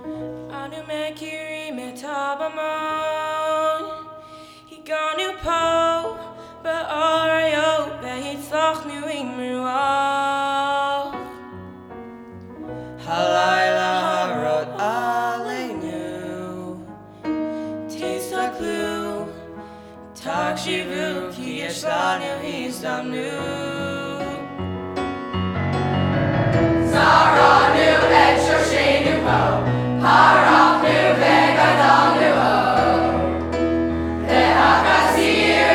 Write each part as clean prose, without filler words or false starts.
אנו מכירים את הבמון, הגענו פה באריות והצלחנו עם רוח. הלילה הרות עלינו, תסתכלו, תקשיבו, כי יש לנו הזדמנות. זרענו את שורשינו פה, פרחנו וגדלנו עוד, והחזיר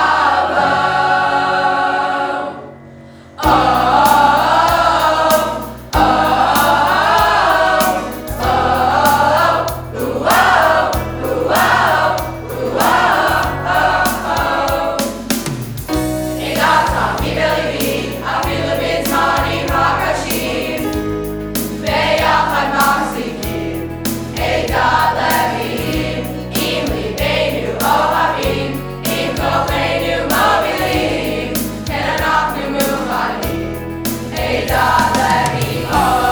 יבוא. הגעת מבלבי, אפילו בזמנים הקשים, ביחד מחזיקים עדה לוויים, עם ליבנו אוהבים, עם כוחנו מובילים, כן אנחנו מוכנים, עדה לוויים.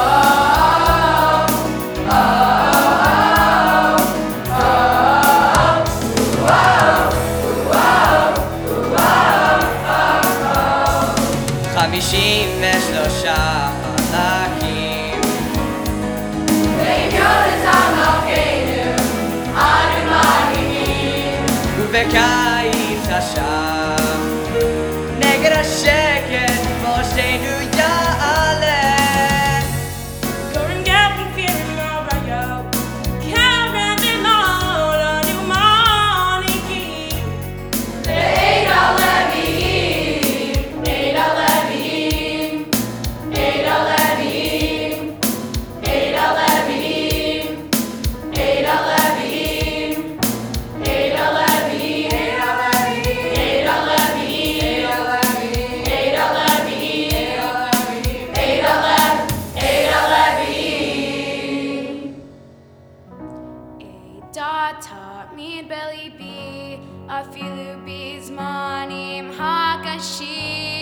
חמישים ושלושה חלקים, ועם יונתן מלכנו אנו מנהיגים, ובקיץ השם נגד השקט ראשנו יעלה. Going out and feeling alright, carrying on אנו מנהיגים, ועדה לוויים, עדה לוויים, עדה לוויים, עדה לוויים, עדה לוויים, עדה לוויים, עדה לוויים, עדה לוויים. Data min belly be, a filu bizmanim hakashi.